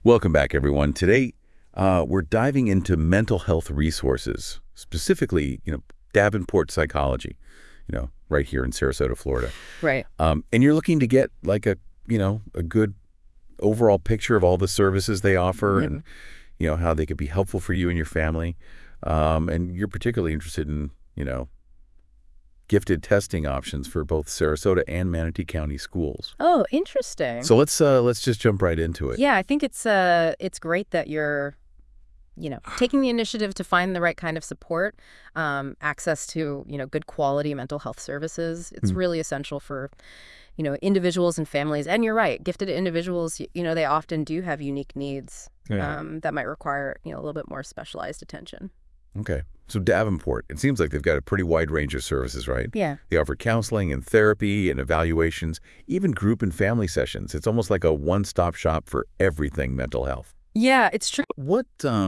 Welcome back, everyone. Today, we're diving into mental health resources, specifically, Davenport Psychology, right here in Sarasota, Florida. Right. And you're looking to get like a good overall picture of all the services they offer and, how they could be helpful for you and your family. And you're particularly interested in, gifted testing options for both Sarasota and Manatee County schools. Oh, interesting. So let's just jump right into it. Yeah, I think it's great that you're, taking the initiative to find the right kind of support, access to, good quality mental health services. It's really essential for, individuals and families. And you're right, gifted individuals, they often do have unique needs that might require, a little bit more specialized attention. Okay. So Davenport, it seems like they've got a pretty wide range of services, right? Yeah. They offer counseling and therapy and evaluations, even group and family sessions. It's almost like a one-stop shop for everything mental health. Yeah, it's true. What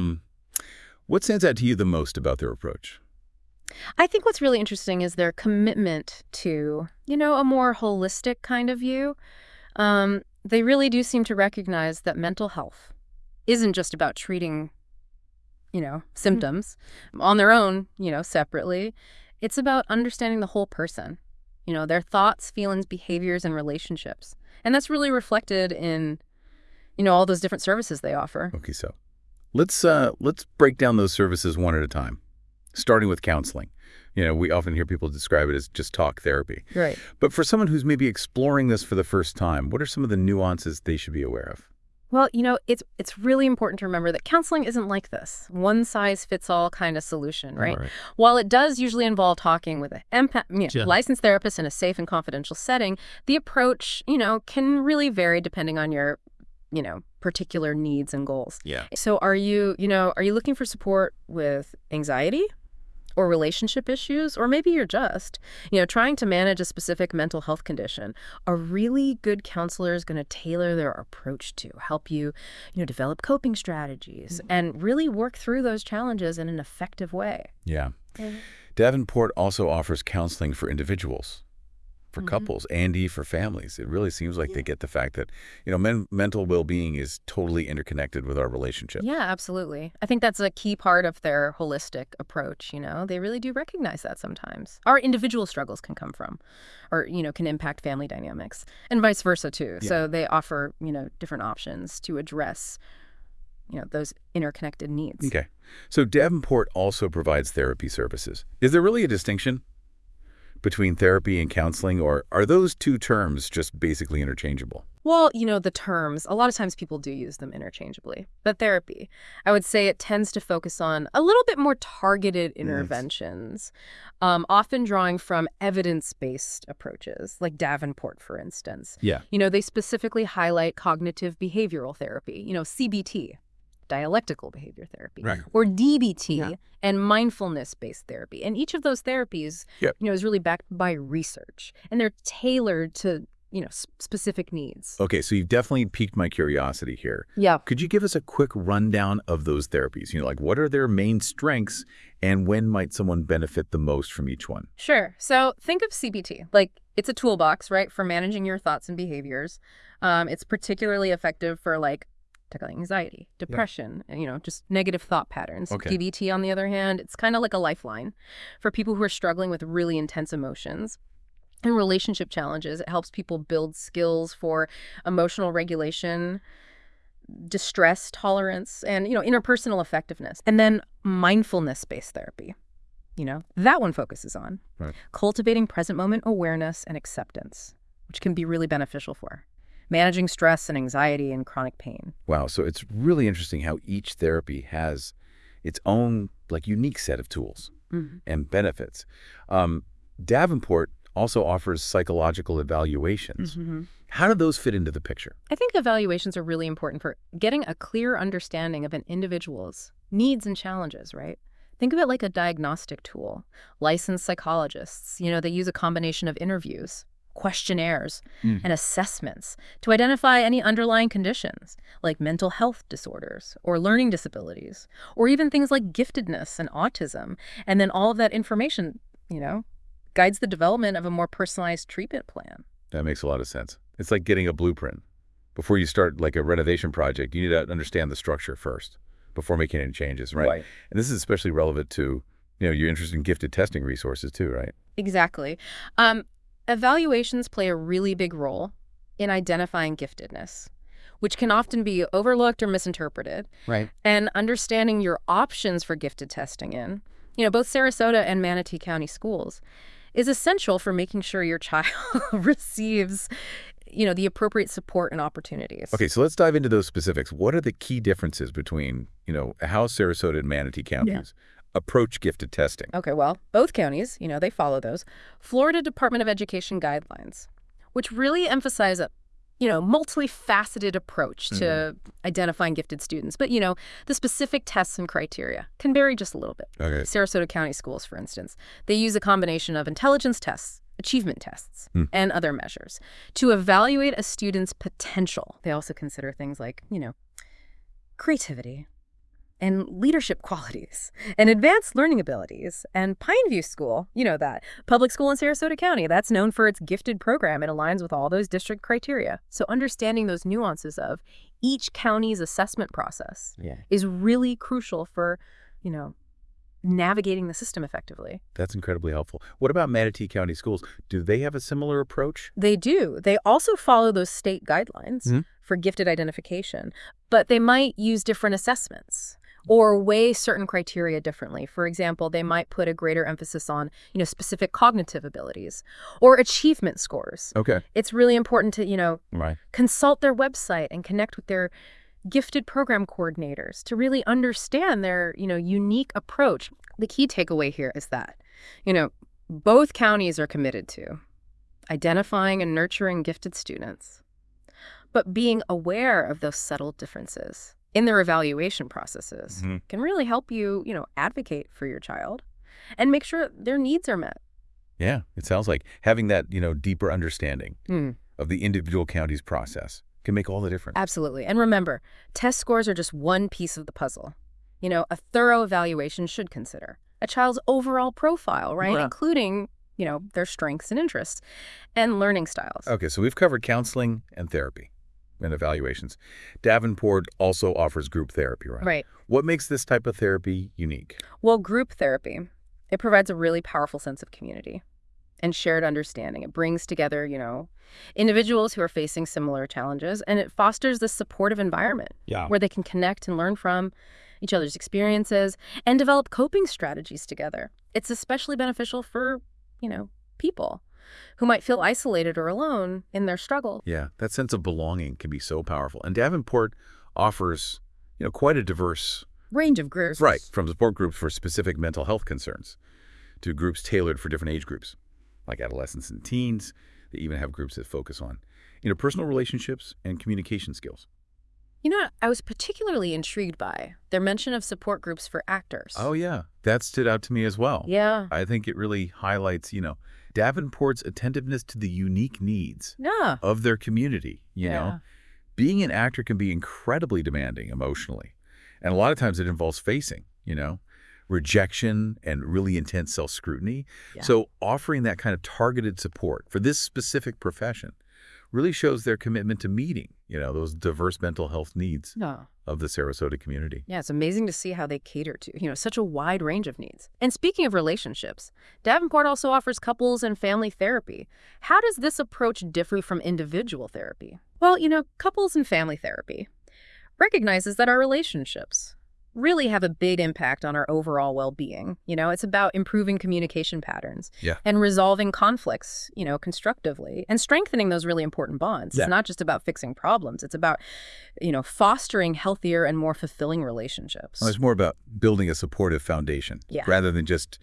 stands out to you the most about their approach? I think what's really interesting is their commitment to, a more holistic kind of view. They really do seem to recognize that mental health isn't just about treating symptoms on their own, separately. It's about understanding the whole person, their thoughts, feelings, behaviors, and relationships. And that's really reflected in, all those different services they offer. Okay, so let's break down those services one at a time, starting with counseling. We often hear people describe it as just talk therapy. Right. But for someone who's maybe exploring this for the first time, what are some of the nuances they should be aware of? Well, it's really important to remember that counseling isn't like this one-size-fits-all kind of solution, right? Right. While it does usually involve talking with a licensed therapist in a safe and confidential setting, the approach, can really vary depending on your, particular needs and goals. Yeah. So are you looking for support with anxiety or relationship issues, or maybe you're just, trying to manage a specific mental health condition? A really good counselor is going to tailor their approach to help you, develop coping strategies and really work through those challenges in an effective way. Yeah. Davenport also offers counseling for individuals, for couples, and for families. It really seems like they get the fact that, mental well-being is totally interconnected with our relationship. Yeah, absolutely. I think that's a key part of their holistic approach, They really do recognize that sometimes. Our individual struggles can come from, or, can impact family dynamics, and vice versa, too. Yeah. So they offer, different options to address, those interconnected needs. Okay. So Davenport also provides therapy services. Is there really a distinction between therapy and counseling, or are those two terms just basically interchangeable? Well, the terms, a lot of times people do use them interchangeably. But therapy, I would say it tends to focus on a little bit more targeted interventions, often drawing from evidence-based approaches, like Davenport, for instance. Yeah. They specifically highlight cognitive behavioral therapy, CBT, dialectical behavior therapy, Right. or DBT, and mindfulness-based therapy. And each of those therapies, is really backed by research, and they're tailored to, specific needs. Okay, so you've definitely piqued my curiosity here. Yeah. Could you give us a quick rundown of those therapies? Like what are their main strengths and when might someone benefit the most from each one? Sure. So think of CBT. Like, it's a toolbox, right, for managing your thoughts and behaviors. It's particularly effective for, tackling anxiety, depression, and, just negative thought patterns. Okay. DBT, on the other hand, it's kind of like a lifeline for people who are struggling with really intense emotions and relationship challenges. It helps people build skills for emotional regulation, distress tolerance, and, interpersonal effectiveness. And then mindfulness-based therapy, that one focuses on cultivating present moment awareness and acceptance, which can be really beneficial for managing stress and anxiety and chronic pain. Wow, so it's really interesting how each therapy has its own unique set of tools and benefits. Davenport also offers psychological evaluations. How do those fit into the picture? I think evaluations are really important for getting a clear understanding of an individual's needs and challenges, right? Think of it like a diagnostic tool. Licensed psychologists, they use a combination of interviews, questionnaires, and assessments to identify any underlying conditions like mental health disorders or learning disabilities, or even things like giftedness and autism. And then all of that information, guides the development of a more personalized treatment plan. That makes a lot of sense. It's like getting a blueprint. before you start like a renovation project, you need to understand the structure first before making any changes, right? Right. And this is especially relevant to, your interest in gifted testing resources too, right? Exactly. Evaluations play a really big role in identifying giftedness, which can often be overlooked or misinterpreted. Right. And understanding your options for gifted testing in, both Sarasota and Manatee County schools is essential for making sure your child receives, the appropriate support and opportunities. Okay, so let's dive into those specifics. What are the key differences between, how Sarasota and Manatee counties approach gifted testing? Okay, well, both counties, they follow those Florida Department of Education guidelines, which really emphasize a, multifaceted approach to identifying gifted students. But, the specific tests and criteria can vary just a little bit. Okay. Sarasota County schools, for instance, they use a combination of intelligence tests, achievement tests, and other measures to evaluate a student's potential. They also consider things like, creativity and leadership qualities and advanced learning abilities. And Pineview School, that public school in Sarasota County, that's known for its gifted program. It aligns with all those district criteria. So understanding those nuances of each county's assessment process is really crucial for, navigating the system effectively. That's incredibly helpful. What about Manatee County schools? Do they have a similar approach? They do. They also follow those state guidelines for gifted identification, but they might use different assessments or weigh certain criteria differently. For example, they might put a greater emphasis on, specific cognitive abilities or achievement scores. Okay. It's really important to, Right. consult their website and connect with their gifted program coordinators to really understand their, unique approach. The key takeaway here is that, both counties are committed to identifying and nurturing gifted students, but being aware of those subtle differences in their evaluation processes can really help you, advocate for your child and make sure their needs are met. Yeah, it sounds like having that, deeper understanding of the individual county's process can make all the difference. Absolutely. And remember, test scores are just one piece of the puzzle. A thorough evaluation should consider a child's overall profile, right? Yeah. Including, their strengths and interests and learning styles. Okay, so we've covered counseling and therapy and evaluations. Davenport also offers group therapy, right? Right. What makes this type of therapy unique? Well, group therapy, it provides a really powerful sense of community and shared understanding. It brings together, individuals who are facing similar challenges, and it fosters this supportive environment where they can connect and learn from each other's experiences and develop coping strategies together. It's especially beneficial for, people who might feel isolated or alone in their struggle. Yeah, that sense of belonging can be so powerful. And Davenport offers, quite a diverse Range of groups. right, from support groups for specific mental health concerns to groups tailored for different age groups, like adolescents and teens. They even have groups that focus on interpersonal relationships and communication skills. I was particularly intrigued by their mention of support groups for actors. Oh, yeah. That stood out to me as well. Yeah. I think it really highlights, Davenport's attentiveness to the unique needs Yeah. of their community, you know. Being an actor can be incredibly demanding emotionally. And a lot of times it involves facing, rejection and really intense self-scrutiny. Yeah. So offering that kind of targeted support for this specific profession really shows their commitment to meeting, those diverse mental health needs Yeah. of the Sarasota community. Yeah, it's amazing to see how they cater to, such a wide range of needs. And speaking of relationships, Davenport also offers couples and family therapy. How does this approach differ from individual therapy? Well, couples and family therapy recognizes that our relationships really have a big impact on our overall well-being. It's about improving communication patterns and resolving conflicts, constructively and strengthening those really important bonds. Yeah. It's not just about fixing problems. It's about, fostering healthier and more fulfilling relationships. Well, it's more about building a supportive foundation rather than just,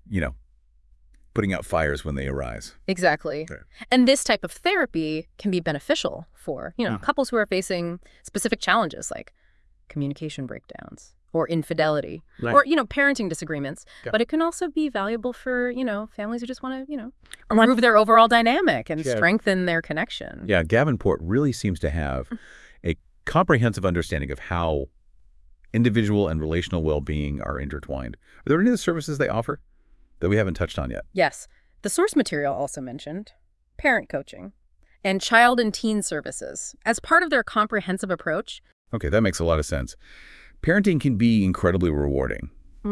putting out fires when they arise. Exactly. Okay. And this type of therapy can be beneficial for, couples who are facing specific challenges like communication breakdowns or infidelity or, parenting disagreements. Okay. But it can also be valuable for, families who just want to, improve their overall dynamic and strengthen their connection. Yeah, Davenport really seems to have a comprehensive understanding of how individual and relational well-being are intertwined. Are there any other services they offer that we haven't touched on yet? Yes. The source material also mentioned parent coaching and child and teen services as part of their comprehensive approach. Okay, that makes a lot of sense. Parenting can be incredibly rewarding,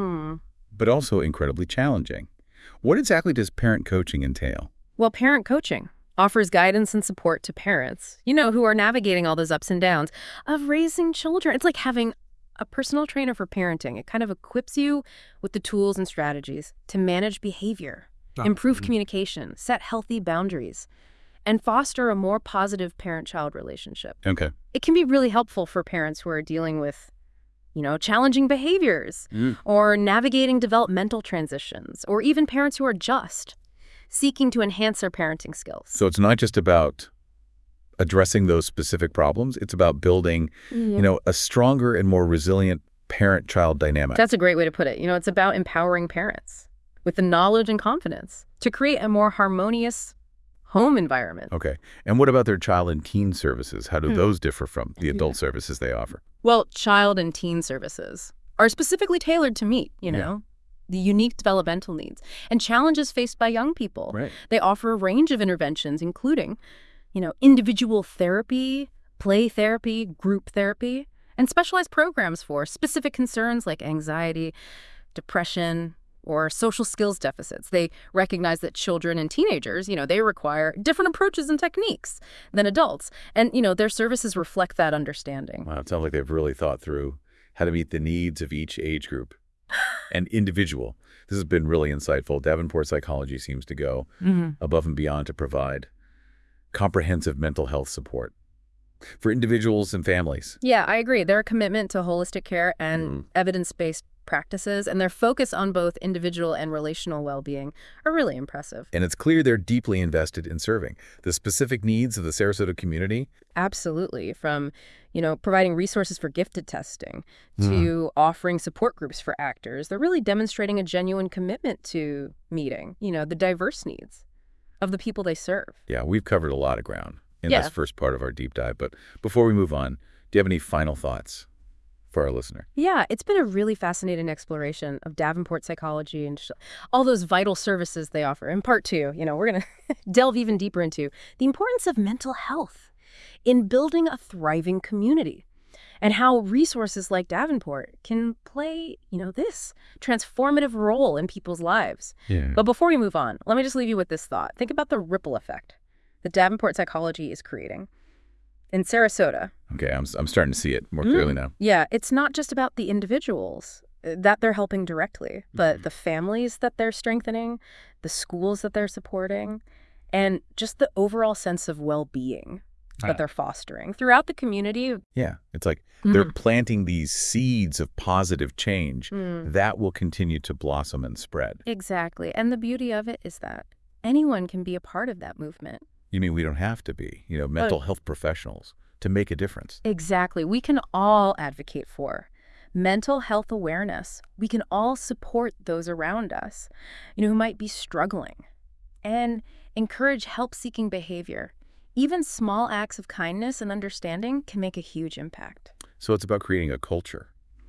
but also incredibly challenging. What exactly does parent coaching entail? Well, parent coaching offers guidance and support to parents, who are navigating all those ups and downs of raising children. It's like having a personal trainer for parenting. It kind of equips you with the tools and strategies to manage behavior, improve communication, set healthy boundaries, and foster a more positive parent-child relationship. Okay. It can be really helpful for parents who are dealing with, challenging behaviors or navigating developmental transitions, or even parents who are just seeking to enhance their parenting skills. So it's not just about addressing those specific problems. It's about building, a stronger and more resilient parent-child dynamic. That's a great way to put it. It's about empowering parents with the knowledge and confidence to create a more harmonious home environment. Okay. And what about their child and teen services? How do those differ from the adult services they offer? Well, child and teen services are specifically tailored to meet, the unique developmental needs and challenges faced by young people. Right. They offer a range of interventions, including, individual therapy, play therapy, group therapy, and specialized programs for specific concerns like anxiety, depression, or social skills deficits. They recognize that children and teenagers, they require different approaches and techniques than adults. And, their services reflect that understanding. Wow, it sounds like they've really thought through how to meet the needs of each age group and individual. This has been really insightful. Davenport Psychology seems to go above and beyond to provide comprehensive mental health support for individuals and families. Yeah, I agree. Their commitment to holistic care and evidence-based practices and their focus on both individual and relational well-being are really impressive. And it's clear they're deeply invested in serving the specific needs of the Sarasota community. Absolutely. From, providing resources for gifted testing to offering support groups for actors. They're really demonstrating a genuine commitment to meeting, the diverse needs of the people they serve. Yeah, we've covered a lot of ground in this first part of our deep dive. But before we move on, do you have any final thoughts for our listener? Yeah, it's been a really fascinating exploration of Davenport Psychology and all those vital services they offer. In part two, we're going to delve even deeper into the importance of mental health in building a thriving community and how resources like Davenport can play, this transformative role in people's lives. Yeah. But before we move on, let me just leave you with this thought. Think about the ripple effect that Davenport Psychology is creating in Sarasota. Okay, I'm starting to see it more clearly now. Yeah, it's not just about the individuals that they're helping directly, but the families that they're strengthening, the schools that they're supporting, and just the overall sense of well-being that they're fostering throughout the community. Yeah, it's like they're planting these seeds of positive change that will continue to blossom and spread. Exactly. And the beauty of it is that anyone can be a part of that movement. You mean we don't have to be, mental health professionals to make a difference? Exactly. We can all advocate for mental health awareness. We can all support those around us, who might be struggling, and encourage help-seeking behavior. Even small acts of kindness and understanding can make a huge impact. So it's about creating a culture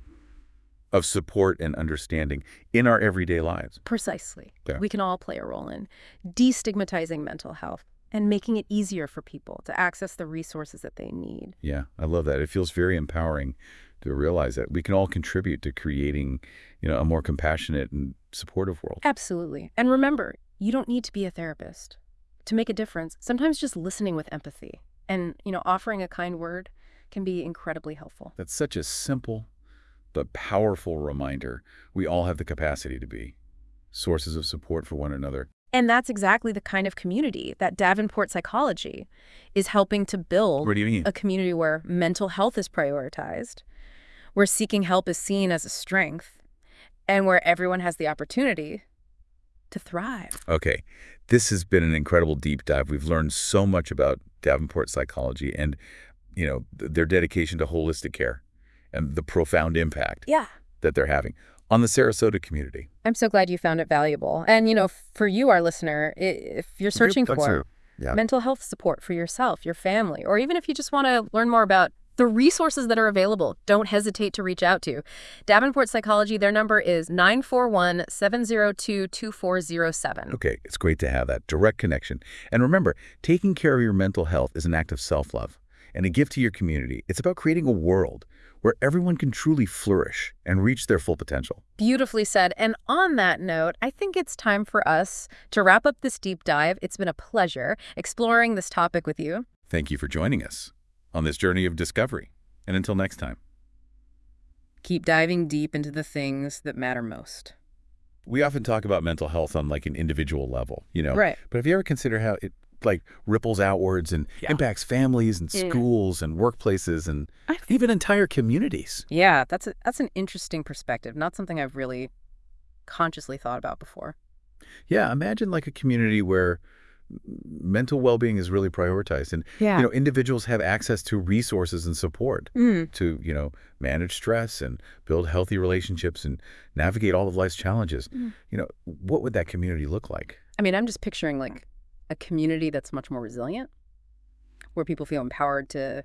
of support and understanding in our everyday lives. Precisely. Yeah. We can all play a role in destigmatizing mental health and making it easier for people to access the resources that they need. Yeah, I love that. It feels very empowering to realize that we can all contribute to creating, a more compassionate and supportive world. Absolutely. And remember, you don't need to be a therapist to make a difference. Sometimes just listening with empathy and, offering a kind word can be incredibly helpful. That's such a simple but powerful reminder. We all have the capacity to be sources of support for one another. And that's exactly the kind of community that Davenport Psychology is helping to build. What do you mean? A community where mental health is prioritized, where seeking help is seen as a strength, and where everyone has the opportunity to thrive. Okay, this has been an incredible deep dive. We've learned so much about Davenport Psychology and, their dedication to holistic care and the profound impact that they're having on the Sarasota community. I'm so glad you found it valuable. And, for you, our listener, if you're searching for mental health support for yourself, your family, or even if you just want to learn more about The resources that are available, don't hesitate to reach out to. Davenport Psychology, their number is 941-702-2407. Okay, it's great to have that direct connection. And remember, taking care of your mental health is an act of self-love and a gift to your community. It's about creating a world where everyone can truly flourish and reach their full potential. Beautifully said. And on that note, I think it's time for us to wrap up this deep dive. It's been a pleasure exploring this topic with you. Thank you for joining us on this journey of discovery. And until next time. Keep diving deep into the things that matter most. We often talk about mental health on like an individual level, Right. But have you ever considered how it like ripples outwards and impacts families and schools and workplaces and even entire communities? Yeah, that's an interesting perspective. Not something I've really consciously thought about before. Yeah, imagine like a community where mental well-being is really prioritized and individuals have access to resources and support to manage stress and build healthy relationships and navigate all of life's challenges. What would that community look like? I mean, I'm just picturing like a community that's much more resilient, where people feel empowered to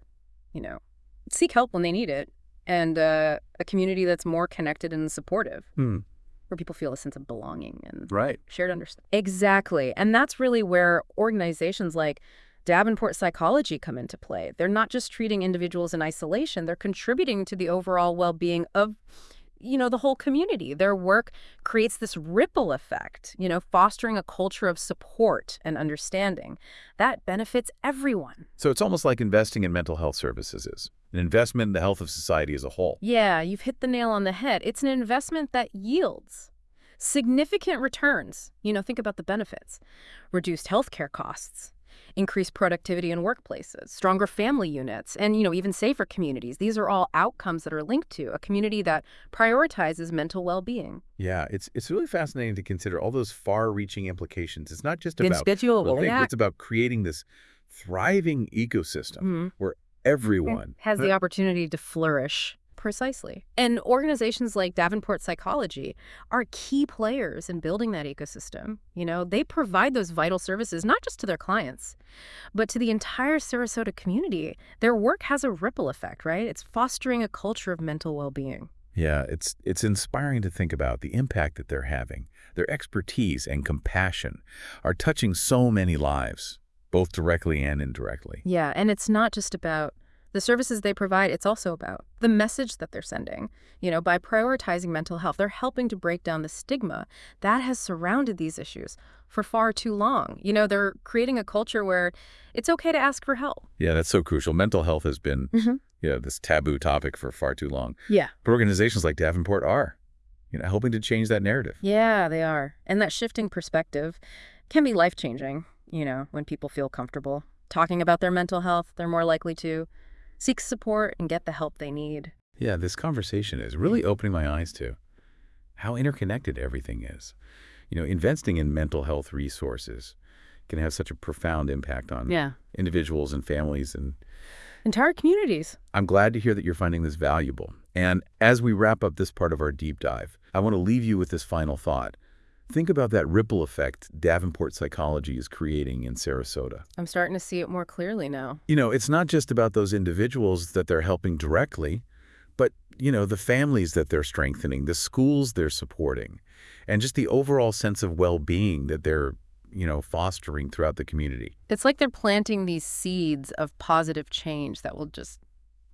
seek help when they need it, and a community that's more connected and supportive. Where people feel a sense of belonging and shared understanding. Exactly. And that's really where organizations like Davenport Psychology come into play. They're not just treating individuals in isolation, they're contributing to the overall well-being of, the whole community. Their work creates this ripple effect, fostering a culture of support and understanding that benefits everyone. So it's almost like investing in mental health services is an investment in the health of society as a whole. Yeah, you've hit the nail on the head. It's an investment that yields significant returns. Think about the benefits. Reduced healthcare costs, increased productivity in workplaces, stronger family units, and, even safer communities. These are all outcomes that are linked to a community that prioritizes mental well-being. Yeah, it's really fascinating to consider all those far-reaching implications. It's not just about it's about creating this thriving ecosystem where everyone has the opportunity to flourish. Precisely. And organizations like Davenport Psychology are key players in building that ecosystem. They provide those vital services, not just to their clients, but to the entire Sarasota community. Their work has a ripple effect, right? It's fostering a culture of mental well-being. Yeah, it's inspiring to think about the impact that they're having. Their expertise and compassion are touching so many lives, both directly and indirectly. Yeah, and it's not just about the services they provide, it's also about the message that they're sending. By prioritizing mental health, they're helping to break down the stigma that has surrounded these issues for far too long. They're creating a culture where it's okay to ask for help. Yeah, that's so crucial. Mental health has been this taboo topic for far too long. Yeah. But organizations like Davenport are, helping to change that narrative. Yeah, they are. And that shifting perspective can be life-changing, when people feel comfortable talking about their mental health. They're more likely to seek support and get the help they need. Yeah, this conversation is really opening my eyes to how interconnected everything is. Investing in mental health resources can have such a profound impact on individuals and families and entire communities. I'm glad to hear that you're finding this valuable. And as we wrap up this part of our deep dive, I want to leave you with this final thought. Think about that ripple effect Davenport Psychology is creating in Sarasota. I'm starting to see it more clearly now. It's not just about those individuals that they're helping directly, but, the families that they're strengthening, the schools they're supporting, and just the overall sense of well-being that they're, fostering throughout the community. It's like they're planting these seeds of positive change that will just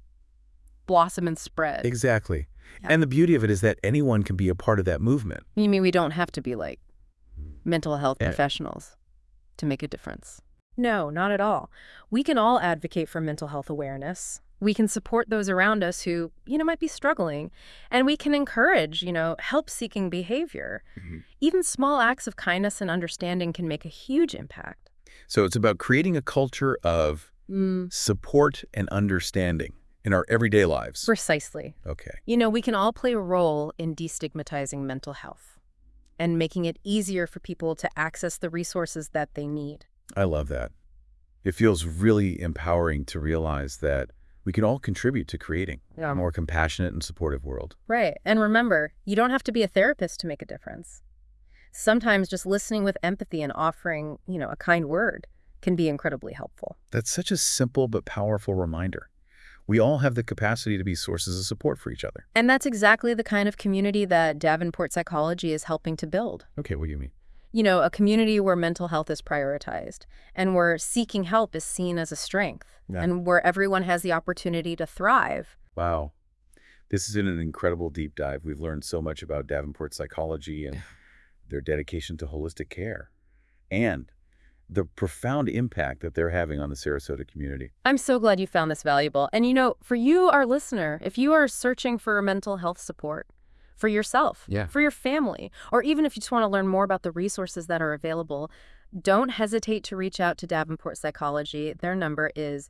blossom and spread. Exactly. Yeah. And the beauty of it is that anyone can be a part of that movement. You mean we don't have to be like mental health professionals to make a difference? No, not at all. We can all advocate for mental health awareness. We can support those around us who, might be struggling. And we can encourage, help-seeking behavior. Even small acts of kindness and understanding can make a huge impact. So it's about creating a culture of support and understanding in our everyday lives. Precisely. Okay. We can all play a role in destigmatizing mental health and making it easier for people to access the resources that they need. I love that. It feels really empowering to realize that we can all contribute to creating a more compassionate and supportive world. Right. And remember, you don't have to be a therapist to make a difference. Sometimes just listening with empathy and offering, a kind word can be incredibly helpful. That's such a simple but powerful reminder. We all have the capacity to be sources of support for each other. And that's exactly the kind of community that Davenport Psychology is helping to build. Okay, what do you mean? A community where mental health is prioritized and where seeking help is seen as a strength Yeah. and where everyone has the opportunity to thrive. Wow. This has been an incredible deep dive. We've learned so much about Davenport Psychology and their dedication to holistic care and the profound impact that they're having on the Sarasota community. I'm so glad you found this valuable. And for you, our listener, if you are searching for mental health support for yourself, for your family, or even if you just want to learn more about the resources that are available, don't hesitate to reach out to Davenport Psychology. Their number is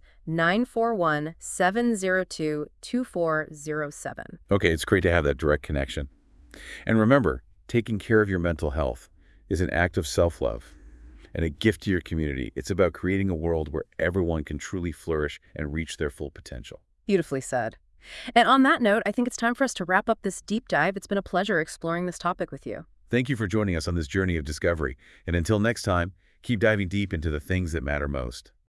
941-702-2407. Okay, it's great to have that direct connection. And remember, taking care of your mental health is an act of self-love and a gift to your community. It's about creating a world where everyone can truly flourish and reach their full potential. Beautifully said. And on that note, I think it's time for us to wrap up this deep dive. It's been a pleasure exploring this topic with you. Thank you for joining us on this journey of discovery. And until next time, keep diving deep into the things that matter most.